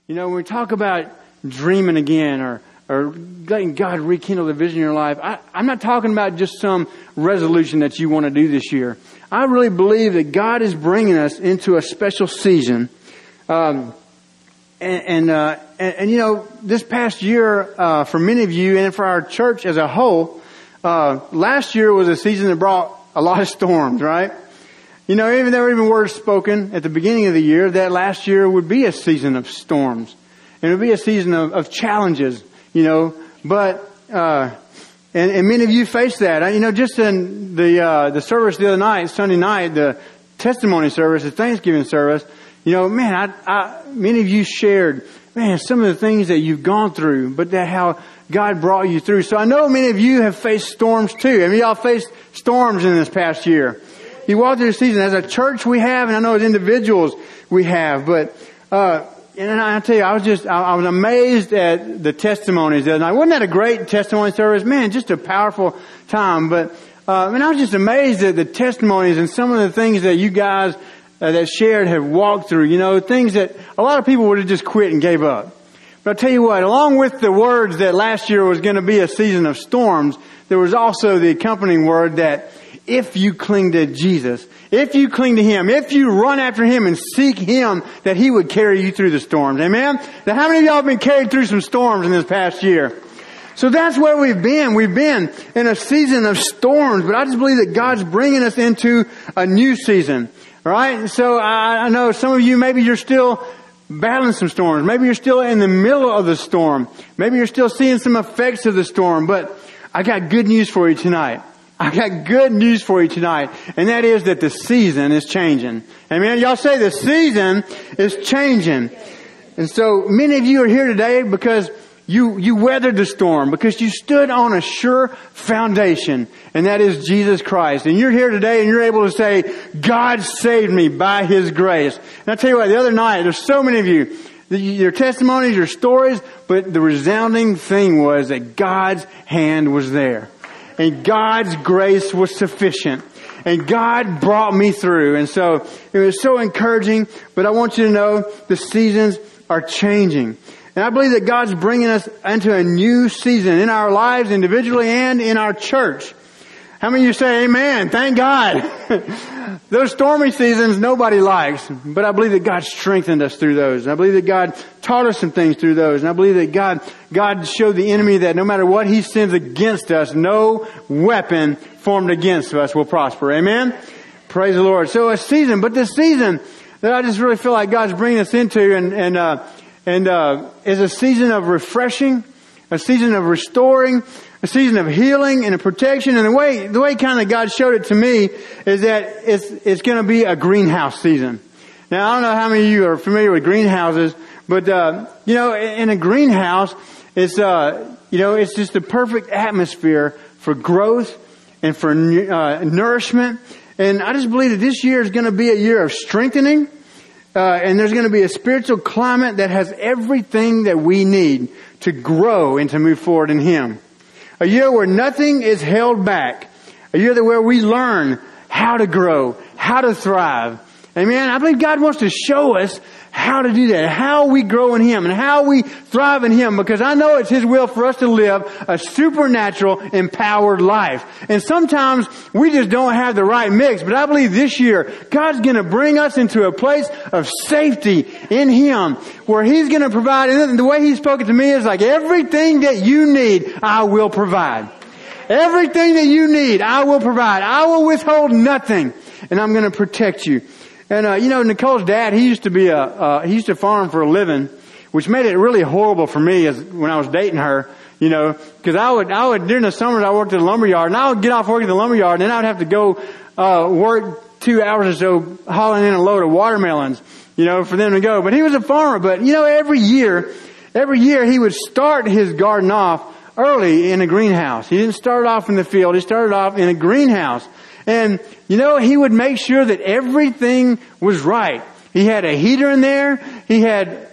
You know, when we talk about dreaming again or letting God rekindle the vision in your life, I'm not talking about just some resolution that you want to do this year. I really believe that God is bringing us into a special season. And you know, this past year, for many of you and for our church as a whole, last year was a season that brought a lot of storms, right? You know, even there were even words spoken at the beginning of the year that last year would be a season of storms. And it would be a season of challenges, you know, but, and many of you faced that. You know, just in the service the other night, Sunday night, the testimony service, the Thanksgiving service, you know, man, many of you shared, man, some of the things that you've gone through, but that how God brought you through. So I know many of you have faced storms too. I mean, y'all faced storms in this past year. You walked through the season. As a church we have, and I know as individuals we have, but, and I tell you, I was amazed at the testimonies the other night. Wasn't that a great testimony service? Man, just a powerful time. But, I was just amazed at the testimonies and some of the things that you guys that shared have walked through. You know, things that a lot of people would have just quit and gave up. But I'll tell you what, along with the words that last year was going to be a season of storms, there was also the accompanying word that if you cling to Jesus, if you cling to Him, if you run after Him and seek Him, that He would carry you through the storms. Amen? Now, how many of y'all have been carried through some storms in this past year? So that's where we've been. We've been in a season of storms, but I just believe that God's bringing us into a new season. All right? So I know some of you, maybe you're still battling some storms. Maybe you're still in the middle of the storm. Maybe you're still seeing some effects of the storm, but I got good news for you tonight. I got good news for you tonight, and that is that the season is changing. Amen? Y'all say the season is changing. And so many of you are here today because you weathered the storm, because you stood on a sure foundation, and that is Jesus Christ. And you're here today and you're able to say, God saved me by His grace. And I tell you what, the other night, there's so many of you, your testimonies, your stories, but the resounding thing was that God's hand was there. And God's grace was sufficient. And God brought me through. And so it was so encouraging. But I want you to know the seasons are changing. And I believe that God's bringing us into a new season in our lives individually and in our church. How many of you say amen? Thank God. Those stormy seasons nobody likes. But I believe that God strengthened us through those. I believe that God taught us some things through those. And I believe that God showed the enemy that no matter what he sends against us, no weapon formed against us will prosper. Amen? Praise the Lord. So a season, but this season that I just really feel like God's bringing us into is a season of refreshing, a season of restoring, a season of healing and a protection. And the way kind of God showed it to me is that it's going to be a greenhouse season. Now, I don't know how many of you are familiar with greenhouses, but, in a greenhouse, it's just the perfect atmosphere for growth and for nourishment. And I just believe that this year is going to be a year of strengthening. And there's going to be a spiritual climate that has everything that we need to grow and to move forward in Him. A year where nothing is held back. A year where we learn how to grow, how to thrive. Amen. I believe God wants to show us how to do that, how we grow in Him and how we thrive in Him, because I know it's His will for us to live a supernatural, empowered life. And sometimes we just don't have the right mix, but I believe this year God's going to bring us into a place of safety in Him where He's going to provide. And the way He spoke it to me is like, everything that you need, I will provide. Everything that you need, I will provide. I will withhold nothing, and I'm going to protect you. And, Nicole's dad, he used to farm for a living, which made it really horrible for me when I was dating her, cause I would, during the summers I worked at a lumberyard, and I would get off work at the lumberyard, and then I would have to go, work 2 hours or so hauling in a load of watermelons, for them to go. But he was a farmer, but every year he would start his garden off early in a greenhouse. He didn't start off in the field, he started off in a greenhouse. And, he would make sure that everything was right. He had a heater in there. He had,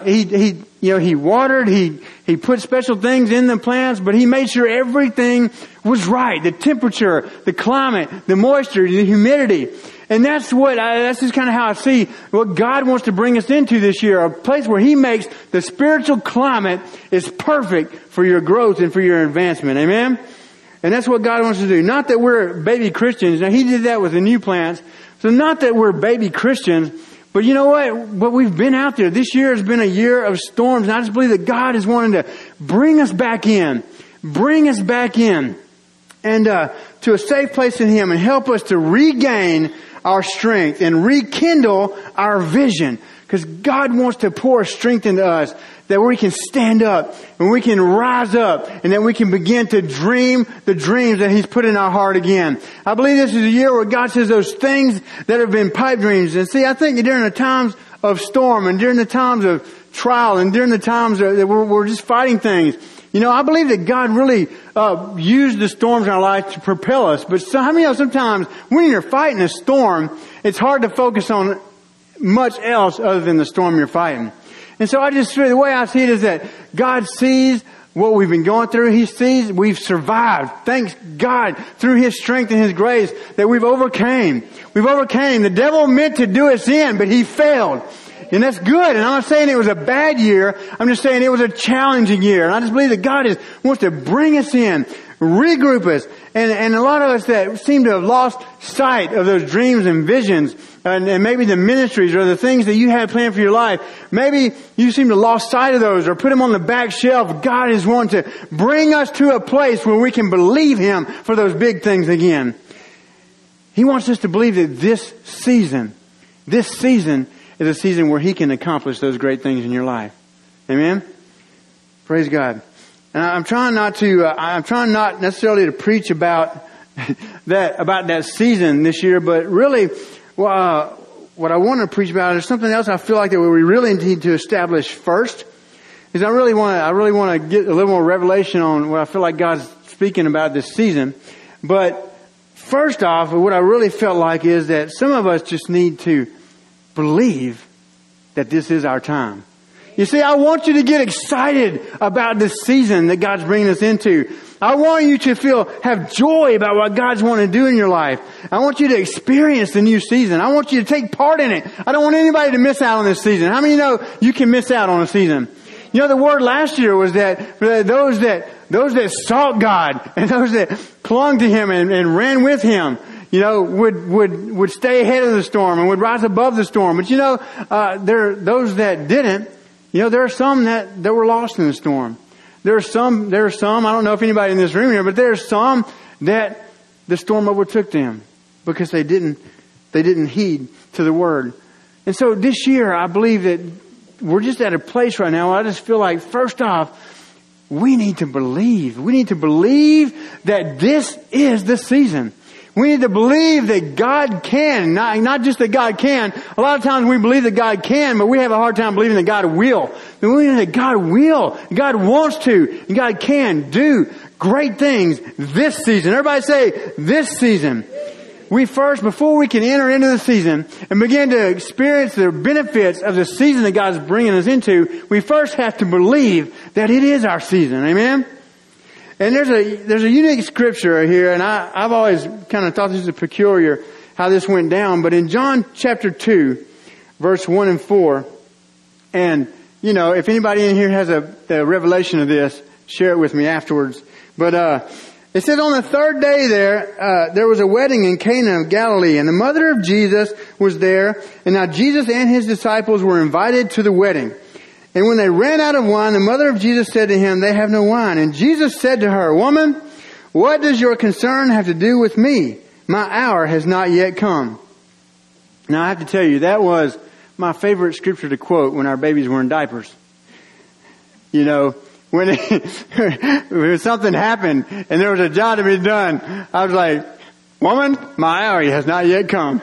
he watered, he put special things in the plants, but he made sure everything was right. The temperature, the climate, the moisture, the humidity. And that's just kind of how I see what God wants to bring us into this year. A place where He makes the spiritual climate is perfect for your growth and for your advancement. Amen? And that's what God wants to do. Not that we're baby Christians. Now He did that with the new plants. So not that we're baby Christians. But you know what? But we've been out there. This year has been a year of storms. And I just believe that God is wanting to bring us back in. Bring us back in. And to a safe place in Him. And help us to regain our strength and rekindle our vision. Because God wants to pour strength into us that we can stand up and we can rise up and that we can begin to dream the dreams that He's put in our heart again. I believe this is a year where God says those things that have been pipe dreams. And see, I think during the times of storm and during the times of trial and during the times that we're just fighting things, you know, I believe that God really used the storms in our life to propel us. But how many know sometimes when you're fighting a storm, it's hard to focus on much else other than the storm you're fighting. And so the way I see it is that God sees what we've been going through. He sees we've survived. Thanks God through His strength and His grace that we've overcame. We've overcame. The devil meant to do us in, but he failed. And that's good. And I'm not saying it was a bad year. I'm just saying it was a challenging year. And I just believe that God wants to bring us in, regroup us. And a lot of us that seem to have lost sight of those dreams and visions and maybe the ministries or the things that you had planned for your life. Maybe you seem to have lost sight of those or put them on the back shelf. God is wanting to bring us to a place where we can believe Him for those big things again. He wants us to believe that this season is a season where He can accomplish those great things in your life. Amen? Praise God. And I'm trying not necessarily to preach about that season this year, but really, what I want to preach about is something else I feel like that we really need to establish first. Is I really want to get a little more revelation on what I feel like God's speaking about this season. But first off, what I really felt like is that some of us just need to believe that this is our time. You see, I want you to get excited about this season that God's bringing us into. I want you to have joy about what God's wanting to do in your life. I want you to experience the new season. I want you to take part in it. I don't want anybody to miss out on this season. How many know you can miss out on a season? You know, the word last year was that those that sought God and those that clung to Him and ran with Him, you know, would stay ahead of the storm and would rise above the storm. But you know, those that didn't, you know, there are some that were lost in the storm. There are some, I don't know if anybody in this room here, but there are some that the storm overtook them because they didn't heed to the word. And so this year, I believe that we're just at a place right now where I just feel like, first off, we need to believe. We need to believe that this is the season. We need to believe that God can, not just that God can. A lot of times we believe that God can, but we have a hard time believing that God will. And we know that God will, God wants to, and God can do great things this season. Everybody say, this season. Before we can enter into the season and begin to experience the benefits of the season that God's bringing us into, we first have to believe that it is our season. Amen? And there's a unique scripture here, and I've always kind of thought this is peculiar how this went down. But in John chapter 2, verse 1 and 4, and, you know, if anybody in here has a revelation of this, share it with me afterwards. But it said on the third day there was a wedding in Cana of Galilee, and the mother of Jesus was there. And now Jesus and His disciples were invited to the wedding. And when they ran out of wine, the mother of Jesus said to Him, they have no wine. And Jesus said to her, woman, what does your concern have to do with me? My hour has not yet come. Now I have to tell you, that was my favorite scripture to quote when our babies were in diapers. You know, when something happened and there was a job to be done, I was like, woman, my hour has not yet come.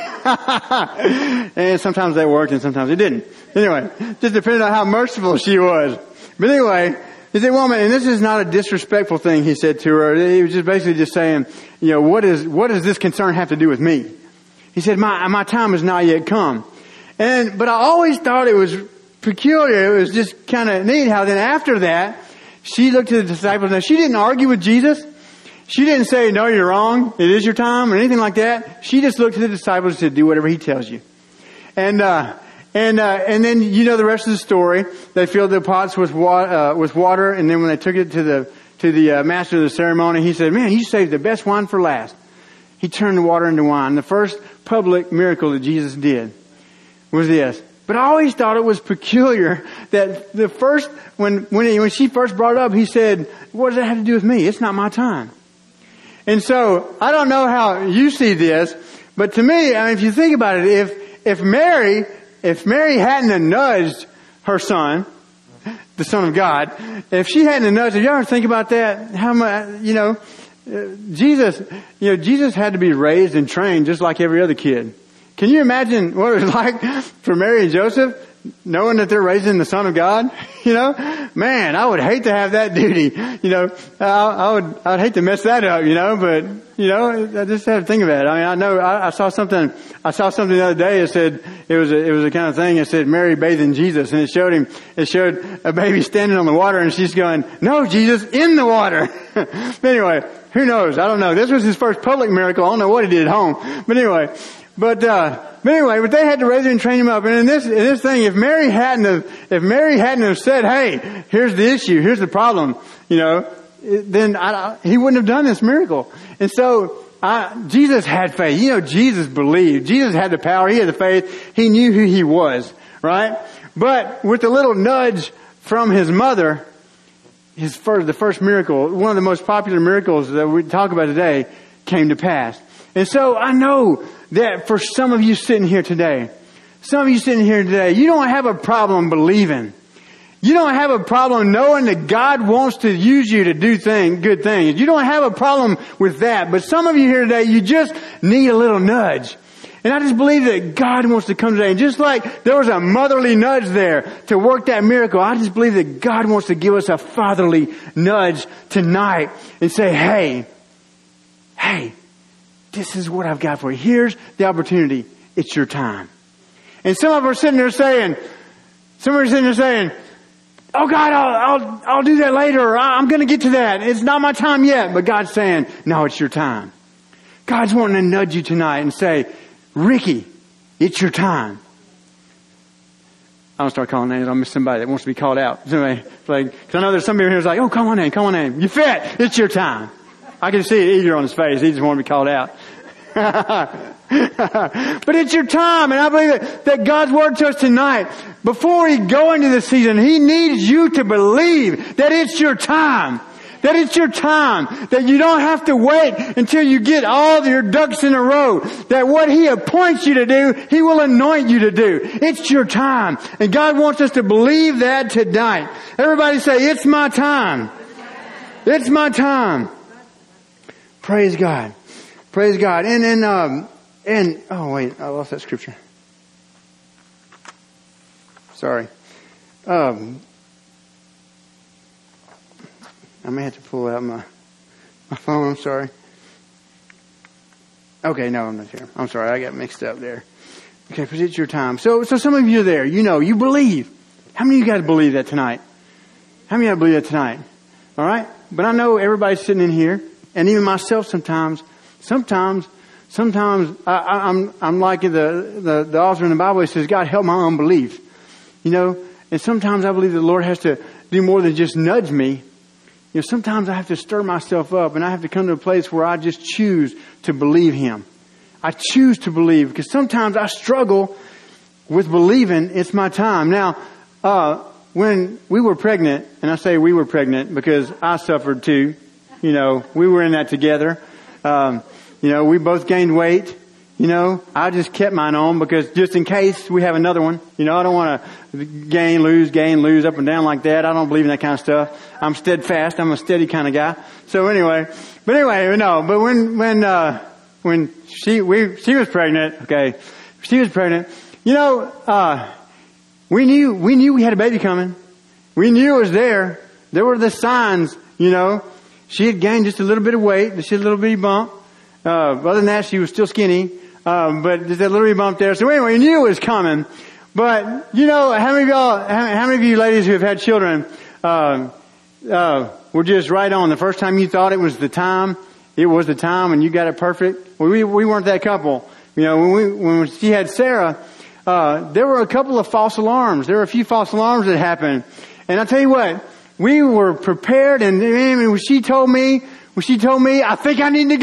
And sometimes that worked and sometimes it didn't. Anyway, just depending on how merciful she was. But anyway, he said, woman, and this is not a disrespectful thing he said to her. He was just basically just saying, you know, what does this concern have to do with me? He said, my time has not yet come. But I always thought it was peculiar. It was just kind of neat how then after that, she looked to the disciples. Now, she didn't argue with Jesus. She didn't say, no, you're wrong. It is your time or anything like that. She just looked at the disciples and said, do whatever he tells you. And then you know the rest of the story. They filled the pots with water. And then when they took it to the master of the ceremony, he said, man, you saved the best wine for last. He turned the water into wine. The first public miracle that Jesus did was this. But I always thought it was peculiar that the first, when she first brought it up, he said, what does that have to do with me? It's not my time. And so, I don't know how you see this, but to me, I mean, if you think about it, if Mary hadn't have nudged her son, the Son of God, if she hadn't have nudged him, you ever think about that? How much, Jesus had to be raised and trained just like every other kid. Can you imagine what it was like for Mary and Joseph, knowing that they're raising the Son of God? Man, I would hate to have that duty. I'd hate to mess that up, but, I just have to think about it. I mean, I know I saw something the other day. It said, it was a kind of thing. It said Mary bathing Jesus, and it showed a baby standing on the water, and she's going, no, Jesus, in the water. Anyway, who knows? I don't know. This was his first public miracle. I don't know what he did at home. But anyway, but they had to raise him and train him up. And in this thing, if Mary hadn't have said, hey, here's the issue, here's the problem, then he wouldn't have done this miracle. And so, Jesus had faith. Jesus believed. Jesus had the power. He had the faith. He knew who he was, right? But with a little nudge from his mother, the first miracle, one of the most popular miracles that we talk about today, came to pass. And so I know that for some of you sitting here today, you don't have a problem believing. You don't have a problem knowing that God wants to use you to do good things. You don't have a problem with that. But some of you here today, you just need a little nudge. And I just believe that God wants to come today. And just like there was a motherly nudge there to work that miracle, I just believe that God wants to give us a fatherly nudge tonight and say, hey, this is what I've got for you. Here's the opportunity. It's your time. And some of us are sitting there saying, oh God, I'll do that later. Or I'm going to get to that. It's not my time yet. But God's saying, no, it's your time. God's wanting to nudge you tonight and say, Ricky, it's your time. I don't start calling names. I'll miss somebody that wants to be called out. Anyway, cause I know there's some people here who's like, oh, come on in. You fit. It's your time. I can see it eager on his face. He just wanted to be called out. But it's your time. And I believe that God's word to us tonight, before we go into this season, He needs you to believe that it's your time. That it's your time. That you don't have to wait until you get all your ducks in a row. That what He appoints you to do, He will anoint you to do. It's your time. And God wants us to believe that tonight. Everybody say, it's my time. It's my time. Praise God. Praise God. Oh wait, I lost that scripture. Sorry. I may have to pull out my phone. I'm sorry. Okay, no, I'm not here. I'm sorry, I got mixed up there. Okay, because it's your time. So some of you are there. You believe. How many of you guys believe that tonight? How many of you believe that tonight? All right? But I know everybody's sitting in here, and even myself sometimes I'm like the author in the Bible. He says, God, help my unbelief. And sometimes I believe the Lord has to do more than just nudge me. Sometimes I have to stir myself up, and I have to come to a place where I just choose to believe Him. I choose to believe, because sometimes I struggle with believing it's my time. Now, when we were pregnant, and I say we were pregnant because I suffered too, we were in that together. We both gained weight. I just kept mine on because just in case we have another one, I don't want to gain, lose up and down like that. I don't believe in that kind of stuff. I'm steadfast. I'm a steady kind of guy. So anyway, but when she was pregnant, we knew we had a baby coming. We knew it was there. There were the signs, she had gained just a little bit of weight. She had a little bitty bump. Other than that, she was still skinny. But there's that little bitty bump there. So anyway, we knew it was coming. But, how many of you ladies who have had children, were just right on the first time you thought it was the time it was the time and you got it perfect. Well, we weren't that couple. You know, when she had Sarah, there were a couple of false alarms. There were a few false alarms that happened. And I'll tell you what, we were prepared, and when she told me, I think I need to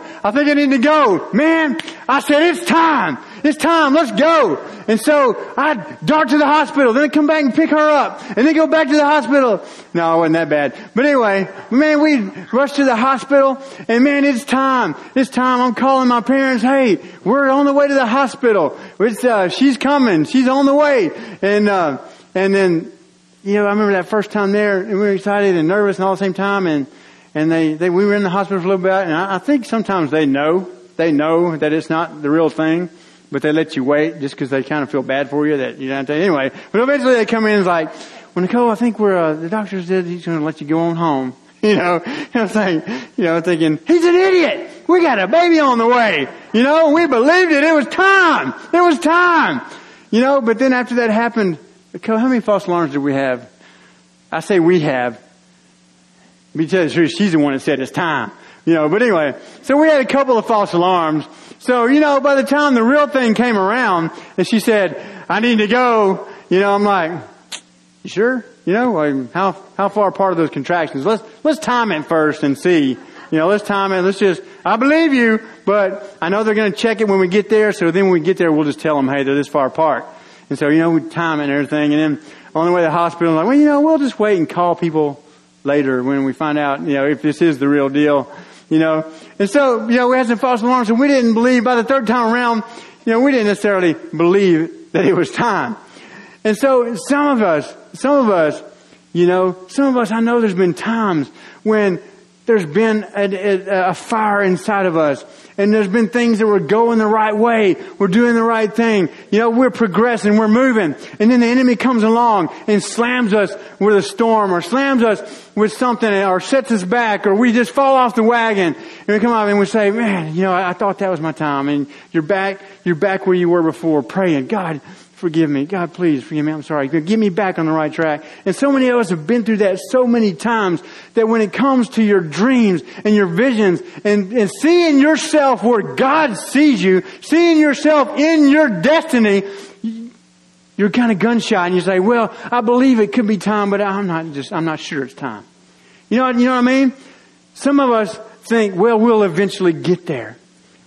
go. Man, I said, it's time, let's go. And so I dart to the hospital, then come back and pick her up, and then go back to the hospital. No, it wasn't that bad. But anyway, man, we rushed to the hospital, and man, it's time. I'm calling my parents, hey, we're on the way to the hospital. She's coming, she's on the way. And then, you know, I remember that first time there, and we were excited and nervous and all at the same time, and we were in the hospital for a little bit, and I think sometimes they know that it's not the real thing, but they let you wait just because they kind of feel bad for you that you don't have to. Anyway, but eventually they come in and it's like, well, Nicole, I think the doctor said he's going to let you go on home. You know, and I'm saying, you know, thinking, he's an idiot. We got a baby on the way. You know, we believed it. It was time. You know, but then after that happened, Nicole, how many false alarms did we have? I say we have. Let me tell you the truth, she's the one that said it's time. You know, but anyway, so we had a couple of false alarms. So, you know, by the time the real thing came around and she said, I need to go, you know, I'm like, you sure? You know, how far apart are those contractions? Let's time it first and see. You know, let's time it. I believe you, but I know they're going to check it when we get there. So then when we get there, we'll just tell them, hey, they're this far apart. And so, you know, we time it and everything. And then on the way to the hospital, I'm like, well, you know, we'll just wait and call people later when we find out, you know, if this is the real deal, you know. And so, you know, we had some false alarms and we didn't believe by the third time around, you know, we didn't necessarily believe that it was time. And so some of us, you know, I know there's been times when there's been a fire inside of us. And there's been things that were going the right way. We're doing the right thing. You know, we're progressing, we're moving. And then the enemy comes along and slams us with a storm or slams us with something or sets us back or we just fall off the wagon. And we come out and we say, man, you know, I thought that was my time. And you're back where you were before praying, God, forgive me. God, please forgive me. I'm sorry. Get me back on the right track. And so many of us have been through that so many times that when it comes to your dreams and your visions and seeing yourself where God sees you, seeing yourself in your destiny, you're kind of gun shy and you say, well, I believe it could be time, but I'm not sure it's time. You know what I mean? Some of us think, well, we'll eventually get there.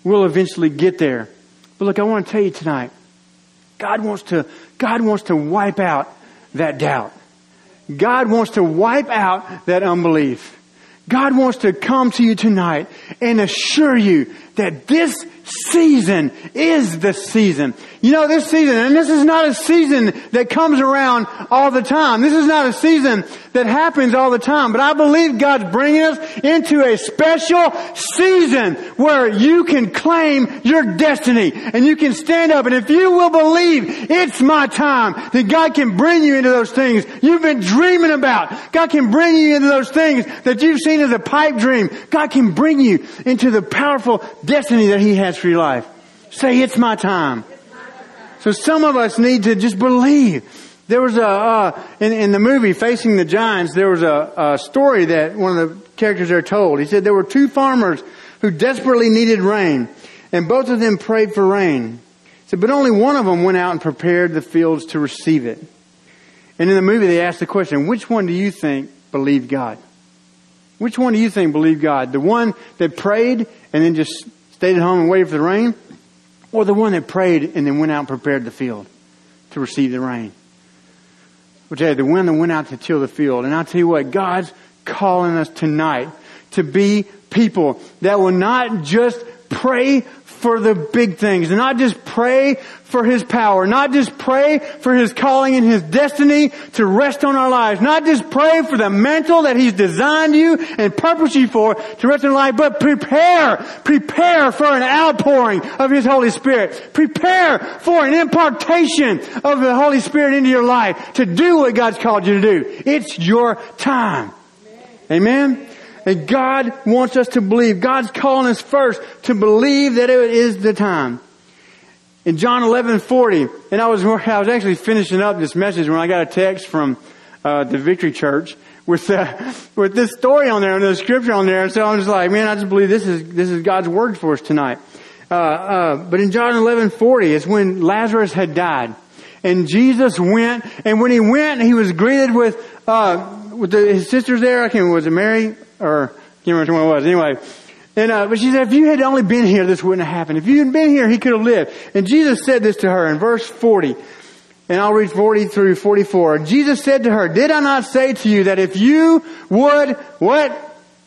But look, I want to tell you tonight, God wants to wipe out that doubt. God wants to wipe out that unbelief. God wants to come to you tonight and assure you that this season is the season. You know, this season, and this is not a season that comes around all the time. This is not a season that happens all the time. But I believe God's bringing us into a special season where you can claim your destiny and you can stand up. And if you will believe it's my time, then God can bring you into those things you've been dreaming about. God can bring you into those things that you've seen as a pipe dream. God can bring you into the powerful destiny that He has for your life. Say, it's my time. So some of us need to just believe. There was in the movie Facing the Giants, there was a story that one of the characters there told. He said there were two farmers who desperately needed rain, and both of them prayed for rain. He said, but only one of them went out and prepared the fields to receive it. And in the movie they asked the question, which one do you think believed God? Which one do you think believed God? The one that prayed and then just stayed at home and waited for the rain? Or the one that prayed and then went out and prepared the field to receive the rain? I'll tell you, the one that went out to till the field. And I'll tell you what, God's calling us tonight to be people that will not just pray for the big things, and not just pray for His power, not just pray for His calling and His destiny to rest on our lives, not just pray for the mantle that He's designed you and purposed you for to rest on our life, but prepare for an outpouring of His Holy Spirit. Prepare for an impartation of the Holy Spirit into your life to do what God's called you to do. It's your time. Amen? And God wants us to believe. God's calling us first to believe that it is the time. In John 11:40, and I was actually finishing up this message when I got a text from the Victory Church with this story on there and the scripture on there. And so I'm just like, man, I just believe this is God's word for us tonight. But in John 11:40, it's when Lazarus had died. And Jesus went, and when he went, he was greeted with his sisters there. I can't remember, was it Mary? Or, I can't remember which one it was. Anyway. And, but she said, if you had only been here, this wouldn't have happened. If you had been here, he could have lived. And Jesus said this to her in verse 40. And I'll read 40 through 44. Jesus said to her, did I not say to you that if you would, what?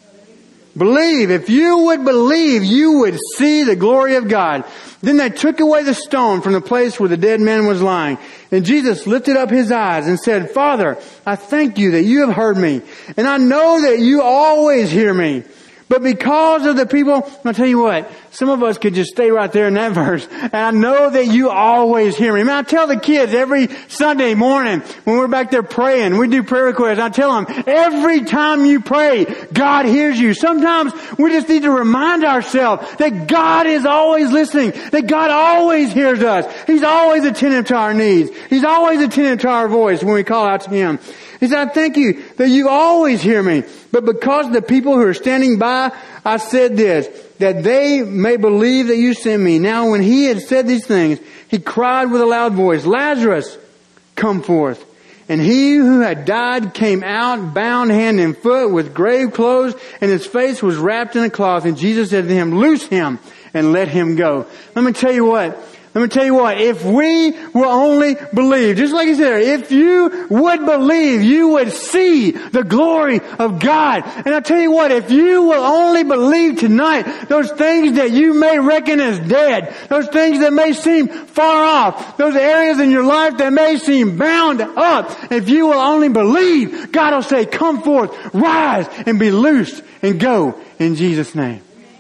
Believe. If you would believe, you would see the glory of God. Then they took away the stone from the place where the dead man was lying. And Jesus lifted up his eyes and said, Father, I thank you that you have heard me. And I know that you always hear me. But because of the people, I'll tell you what, some of us could just stay right there in that verse. And I know that you always hear me. I mean, I tell the kids every Sunday morning when we're back there praying, we do prayer requests. I tell them, every time you pray, God hears you. Sometimes we just need to remind ourselves that God is always listening, that God always hears us. He's always attentive to our needs. He's always attentive to our voice when we call out to Him. He said, I thank you that you always hear me. But because of the people who are standing by, I said this, that they may believe that you sent me. Now when he had said these things, he cried with a loud voice, Lazarus, come forth. And he who had died came out, bound hand and foot with grave clothes, and his face was wrapped in a cloth. And Jesus said to him, loose him and let him go. Let me tell you what, if we will only believe, just like he said, if you would believe, you would see the glory of God. And I tell you what, if you will only believe tonight, those things that you may reckon as dead, those things that may seem far off, those areas in your life that may seem bound up, if you will only believe, God will say, come forth, rise and be loosed and go in Jesus' name.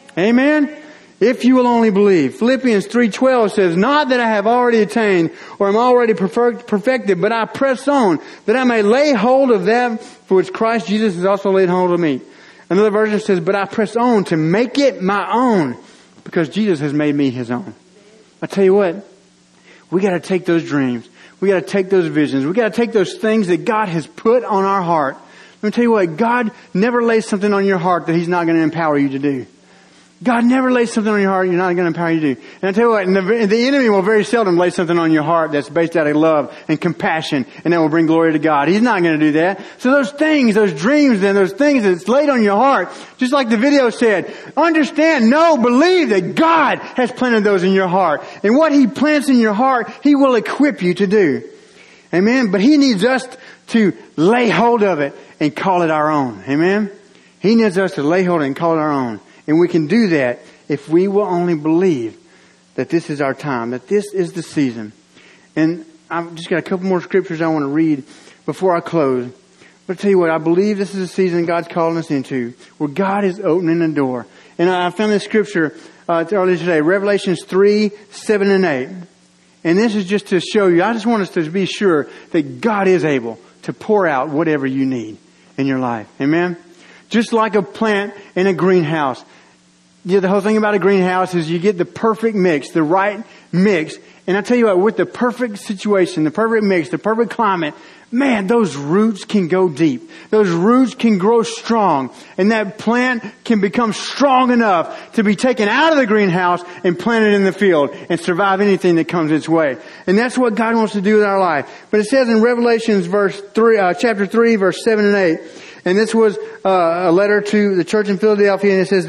Amen. If you will only believe. Philippians 3:12 says, not that I have already attained or am already perfected, but I press on that I may lay hold of that for which Christ Jesus has also laid hold of me. Another version says, but I press on to make it my own because Jesus has made me His own. I tell you what, we got to take those dreams. We got to take those visions. We got to take those things that God has put on our heart. Let me tell you what, God never lays something on your heart that He's not going to empower you to do. God never lays something on your heart you're not going to empower you to do. And I tell you what, the enemy will very seldom lay something on your heart that's based out of love and compassion and that will bring glory to God. He's not going to do that. So those things, those dreams and those things that's laid on your heart, just like the video said, understand, know, believe that God has planted those in your heart. And what He plants in your heart, He will equip you to do. Amen? But He needs us to lay hold of it and call it our own. Amen? He needs us to lay hold of it and call it our own. And we can do that if we will only believe that this is our time, that this is the season. And I've just got a couple more scriptures I want to read before I close. But I tell you what, I believe this is a season God's calling us into, where God is opening a door. And I found this scripture earlier today, Revelations 3:7 and 8. And this is just to show you, I just want us to be sure that God is able to pour out whatever you need in your life. Amen? Just like a plant in a greenhouse. Yeah, the whole thing about a greenhouse is you get the perfect mix, the right mix. And I tell you what, with the perfect situation, the perfect mix, the perfect climate, man, those roots can go deep. Those roots can grow strong. And that plant can become strong enough to be taken out of the greenhouse and planted in the field and survive anything that comes its way. And that's what God wants to do with our life. But it says in Revelations chapter 3, verse 7 and 8, and this was a letter to the church in Philadelphia, and it says,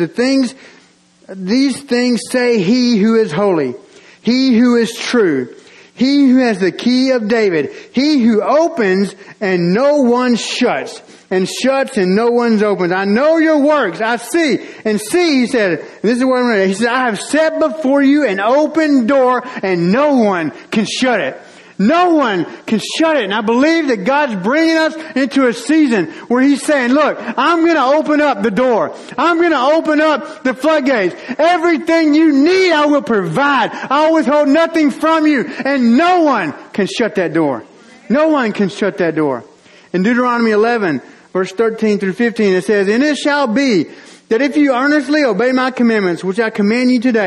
these things say He who is holy, He who is true, He who has the key of David, He who opens and no one shuts, and shuts and no one opens. I know your works, I see. And see, He said, and this is what I'm reading. He said, I have set before you an open door and no one can shut it. No one can shut it. And I believe that God's bringing us into a season where He's saying, look, I'm going to open up the door. I'm going to open up the floodgates. Everything you need, I will provide. I will withhold nothing from you. And no one can shut that door. No one can shut that door. In Deuteronomy 11, verse 13 through 15, it says, and it shall be that if you earnestly obey my commandments, which I command you today,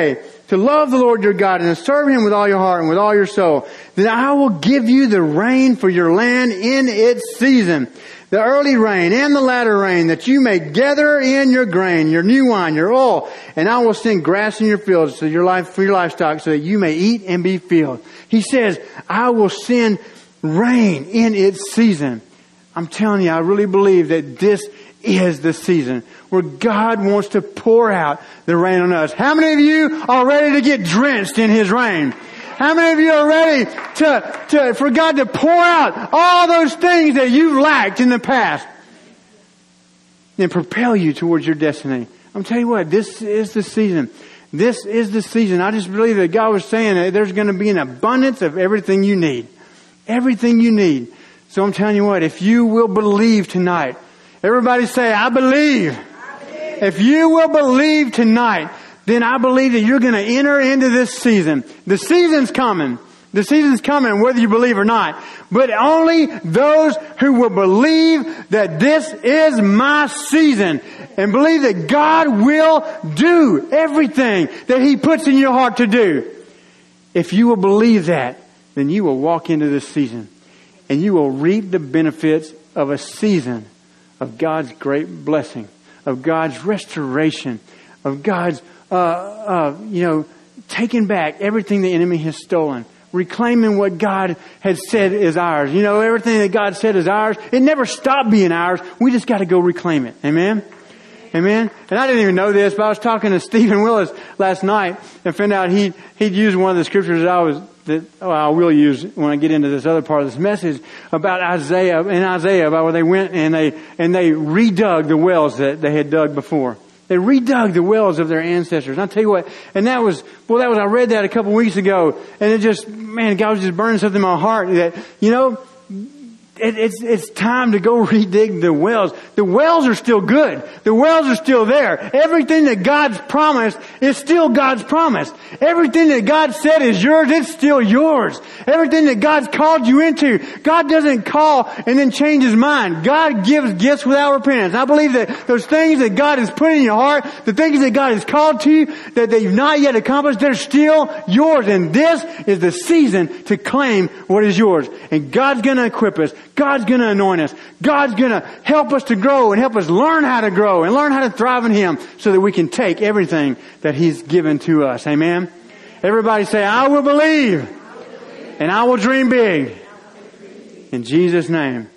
to love the Lord your God and to serve Him with all your heart and with all your soul, then I will give you the rain for your land in its season, the early rain and the latter rain, that you may gather in your grain, your new wine, your oil, and I will send grass in your fields for your livestock, so that you may eat and be filled. He says, I will send rain in its season. I'm telling you, I really believe that this is the season where God wants to pour out the rain on us. How many of you are ready to get drenched in His rain? How many of you are ready for God to pour out all those things that you've lacked in the past and propel you towards your destiny? I'm telling you what, this is the season. This is the season. I just believe that God was saying that there's going to be an abundance of everything you need. Everything you need. So I'm telling you what, if you will believe tonight, everybody say, I believe. If you will believe tonight, then I believe that you're going to enter into this season. The season's coming. The season's coming whether you believe or not. But only those who will believe that this is my season and believe that God will do everything that He puts in your heart to do. If you will believe that, then you will walk into this season and you will reap the benefits of a season of God's great blessing, of God's restoration, of God's, taking back everything the enemy has stolen, reclaiming what God had said is ours. You know, everything that God said is ours, it never stopped being ours. We just got to go reclaim it. Amen? Amen? And I didn't even know this, but I was talking to Stephen Willis last night and found out he'd used one of the scriptures that I will use when I get into this other part of this message about Isaiah, about where they went and they redug the wells that they had dug before. They redug the wells of their ancestors. And I'll tell you what, and I read that a couple weeks ago, and it just, man, God was just burning something in my heart that, you know, it's time to go redig the wells. The wells are still good. The wells are still there. Everything that God's promised is still God's promise. Everything that God said is yours, it's still yours. Everything that God's called you into, God doesn't call and then change His mind. God gives gifts without repentance. I believe that those things that God has put in your heart, the things that God has called to you, that they've not yet accomplished, they're still yours. And this is the season to claim what is yours. And God's going to equip us. God's going to anoint us. God's going to help us to grow and help us learn how to grow and learn how to thrive in Him so that we can take everything that He's given to us. Amen? Everybody say, I will believe and I will dream big. In Jesus' name.